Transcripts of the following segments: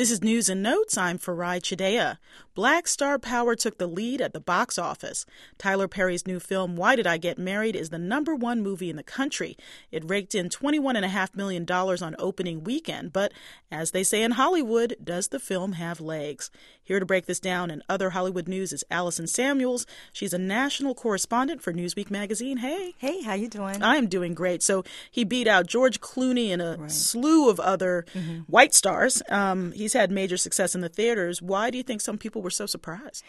This is News and Notes. I'm Farai Chidea. Black star power took the lead at the box office. Tyler Perry's new film, Why Did I Get Married, is the #1 movie in the country. It raked in $21.5 million on opening weekend, but as they say in Hollywood, does the film have legs? Here to break this down and other Hollywood news is Allison Samuels. She's a national correspondent for Newsweek magazine. Hey. Hey, how you doing? I'm doing great. So he beat out George Clooney and a slew of other white stars. He's had major success in the theaters. Why do you think some people were so surprised?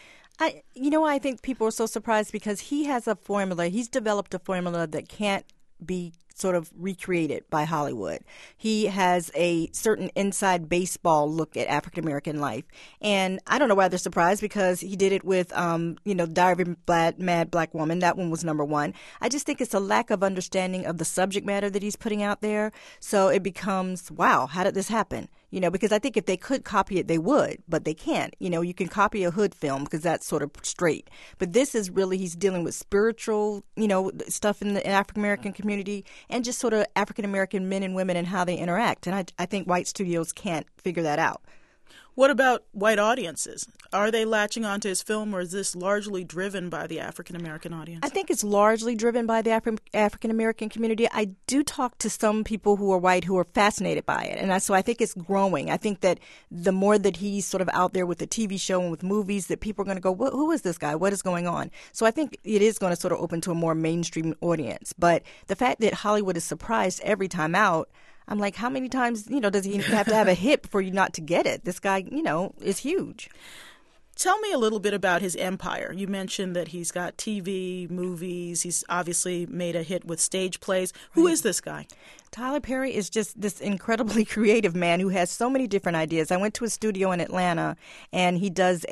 I think people are so surprised because he has a formula. He's developed a formula that can't be sort of recreated by Hollywood. He has a certain inside baseball look at African American life. And I don't know why they're surprised because he did it with, Diary of a Mad Black Woman. That one was #1. I just think it's a lack of understanding of the subject matter that he's putting out there. So it becomes, wow, how did this happen? Because I think if they could copy it, they would, but they can't. You can copy a hood film because that's sort of straight. But this is really, he's dealing with spiritual, stuff in the African American community and just sort of African American men and women and how they interact. And I think white studios can't figure that out. What about white audiences? Are they latching onto his film, or is this largely driven by the African-American audience? I think it's largely driven by the African-American community. I do talk to some people who are white who are fascinated by it, and so I think it's growing. I think that the more that he's sort of out there with the TV show and with movies, that people are going to go, who is this guy? What is going on? So I think it is going to sort of open to a more mainstream audience. But the fact that Hollywood is surprised every time out, I'm like, how many times, does he have to have a hit for you not to get it? This guy, is huge. Tell me a little bit about his empire. You mentioned that he's got TV, movies. He's obviously made a hit with stage plays. Who is this guy? Tyler Perry is just this incredibly creative man who has so many different ideas. I went to a studio in Atlanta, and he has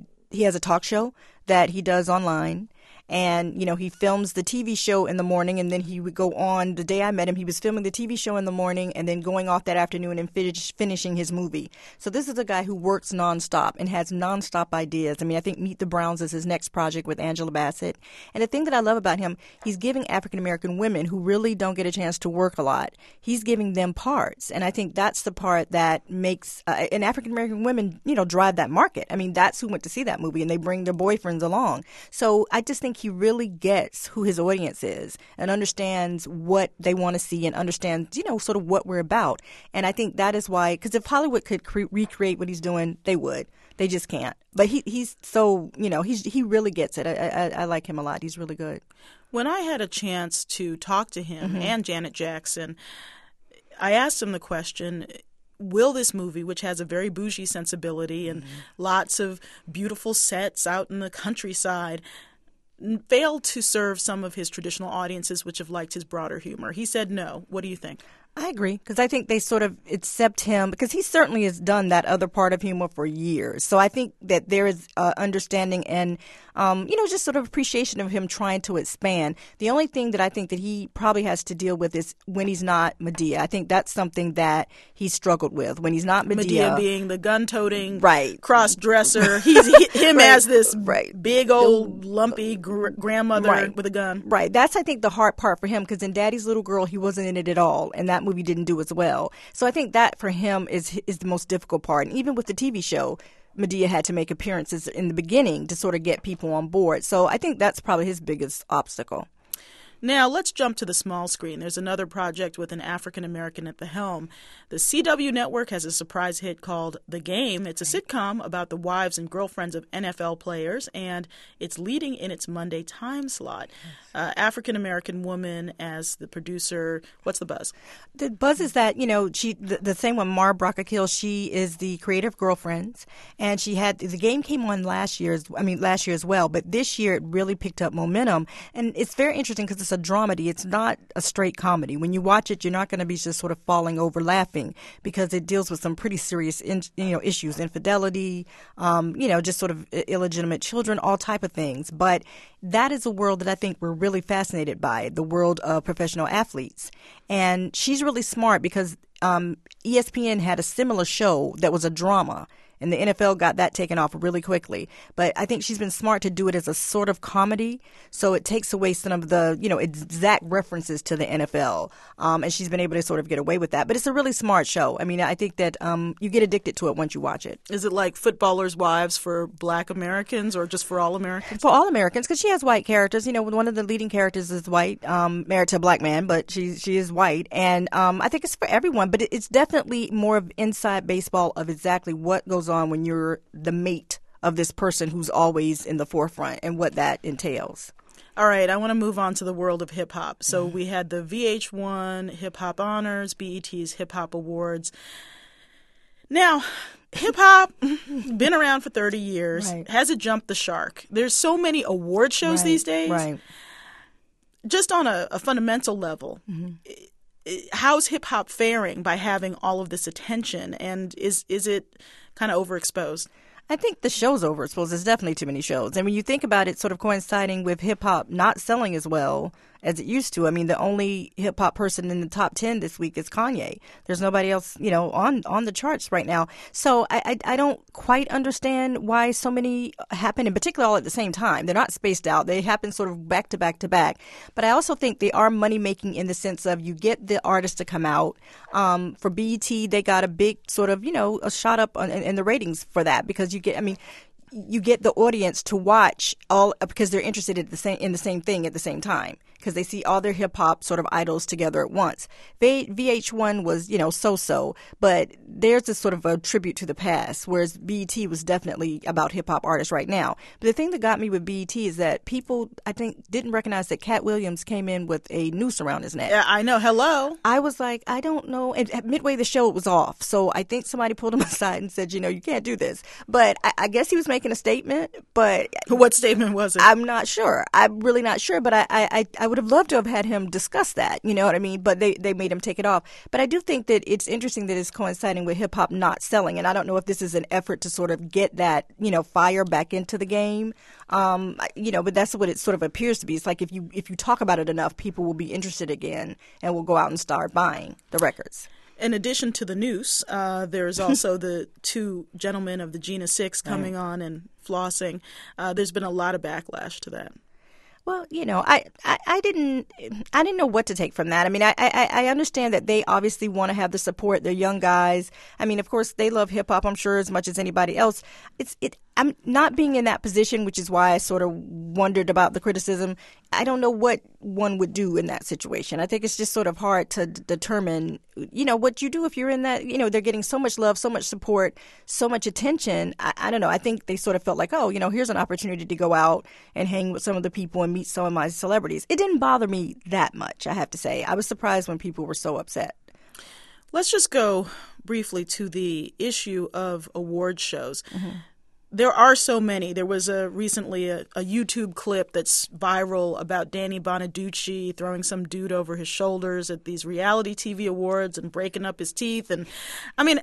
a talk show that he does online. And, he films the TV show in the morning, and then he would go on. The day I met him, he was filming the TV show in the morning and then going off that afternoon and finishing his movie. So this is a guy who works nonstop and has nonstop ideas. I think Meet the Browns is his next project with Angela Bassett. And the thing that I love about him, he's giving African-American women who really don't get a chance to work a lot, he's giving them parts. And I think that's the part that makes and African-American women, drive that market. That's who went to see that movie, and they bring their boyfriends along. So I just think he really gets who his audience is and understands what they want to see and understands, sort of what we're about. And I think that is why, because if Hollywood could recreate what he's doing, they would. They just can't. But he's so, he really gets it. I like him a lot. He's really good. When I had a chance to talk to him and Janet Jackson, I asked him the question, will this movie, which has a very bougie sensibility and lots of beautiful sets out in the countryside, failed to serve some of his traditional audiences which have liked his broader humor? He said no. What do you think? I agree, because I think they sort of accept him because he certainly has done that other part of humor for years. So I think that there is understanding and, just sort of appreciation of him trying to expand. The only thing that I think that he probably has to deal with is when he's not Madea. I think that's something that he struggled with. When he's not Madea being the gun-toting right. cross-dresser. He's him right. as this right. big old lumpy grandmother right. with a gun. Right. That's, I think, the hard part for him, because in Daddy's Little Girl, he wasn't in it at all, and that movie didn't do as well. So I think that for him is the most difficult part. And even with the TV show, Madea had to make appearances in the beginning to sort of get people on board. So I think that's probably his biggest obstacle. Now, let's jump to the small screen. There's another project with an African-American at the helm. The CW network has a surprise hit called The Game. It's a sitcom about the wives and girlfriends of NFL players, and it's leading in its Monday time slot. African-American woman as the producer. What's the buzz? The buzz is that, the same one, Mara Brockakil, she is the creator of Girlfriends, and The Game came on last year as well, but this year it really picked up momentum. And it's very interesting because it's a dramedy. It's not a straight comedy. When you watch it, you're not going to be just sort of falling over laughing, because it deals with some pretty serious issues, infidelity, just sort of illegitimate children, all type of things. But that is a world that I think we're really fascinated by, the world of professional athletes. And she's really smart because ESPN had a similar show that was a drama. And the NFL got that taken off really quickly. But I think she's been smart to do it as a sort of comedy, so it takes away some of the, exact references to the NFL. And she's been able to sort of get away with that. But it's a really smart show. I mean, I think that you get addicted to it once you watch it. Is it like Footballers' Wives for Black Americans or just for all Americans? For all Americans, because she has white characters. One of the leading characters is white, married to a black man, but she is white. And I think it's for everyone, but it's definitely more of inside baseball of exactly what goes on when you're the mate of this person who's always in the forefront and what that entails. All right, I want to move on to the world of hip-hop. So we had the VH1 Hip Hop Honors, BET's Hip Hop Awards. Now, hip-hop, been around for 30 years. Right. Has it jumped the shark? There's so many award shows these days. Right. Just on a fundamental level, how's hip-hop faring by having all of this attention? And is it kind of overexposed? I think the show's overexposed. There's definitely too many shows. And when you think about it, sort of coinciding with hip-hop not selling as well as it used to. I mean, the only hip-hop person in the top 10 this week is Kanye. There's nobody else, on the charts right now. So I don't quite understand why so many happen, in particular all at the same time. They're not spaced out. They happen sort of back to back to back. But I also think they are money-making in the sense of you get the artist to come out. For BET, they got a big sort of, a shot up in the ratings for that because you get the audience to watch all because they're interested in the same thing at the same time because they see all their hip hop sort of idols together at once. VH1 was, so-so, but there's this sort of a tribute to the past, whereas BET was definitely about hip hop artists right now. But the thing that got me with BET is that people, I think, didn't recognize that Cat Williams came in with a noose around his neck. Yeah, I know. Hello. I was like, I don't know. And midway the show, it was off. So I think somebody pulled him aside and said, you can't do this. But I guess he was making a statement. But what statement was it? I'm not sure. I'm really not sure. But I would have loved to have had him discuss that. You know what I mean? But they made him take it off. But I do think that it's interesting that it's coinciding with hip hop not selling. And I don't know if this is an effort to sort of get that, fire back into the game. But that's what it sort of appears to be. It's like if you talk about it enough, people will be interested again and will go out and start buying the records. In addition to the noose, there's also the two gentlemen of the Gina Six coming on and flossing. There's been a lot of backlash to that. Well, I didn't know what to take from that. I mean, I understand that they obviously want to have the support. They're young guys. I mean, of course, they love hip hop, I'm sure, as much as anybody else. I'm not being in that position, which is why I sort of wondered about the criticism. I don't know what one would do in that situation. I think it's just sort of hard to determine, what you do if you're in that, they're getting so much love, so much support, so much attention. I don't know. I think they sort of felt like, here's an opportunity to go out and hang with some of the people and meet some of my celebrities. It didn't bother me that much, I have to say. I was surprised when people were so upset. Let's just go briefly to the issue of award shows. Mm-hmm. There are so many. There was recently a YouTube clip that's viral about Danny Bonaducci throwing some dude over his shoulders at these reality TV awards and breaking up his teeth. And I mean,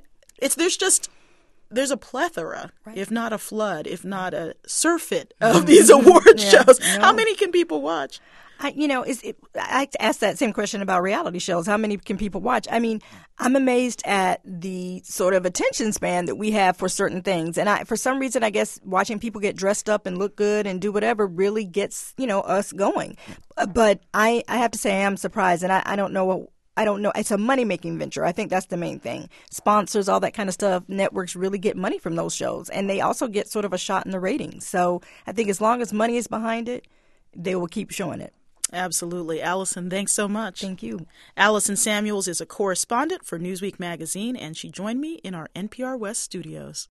there's a plethora, right, if not a flood, if not a surfeit of these award shows. No. How many can people watch? I like to ask that same question about reality shows. How many can people watch? I mean, I'm amazed at the sort of attention span that we have for certain things. And for some reason, I guess watching people get dressed up and look good and do whatever really gets, us going. But I have to say I'm surprised. And I don't know. It's a money-making venture. I think that's the main thing. Sponsors, all that kind of stuff. Networks really get money from those shows. And they also get sort of a shot in the ratings. So I think as long as money is behind it, they will keep showing it. Absolutely. Allison, thanks so much. Thank you. Allison Samuels is a correspondent for Newsweek magazine, and she joined me in our NPR West studios.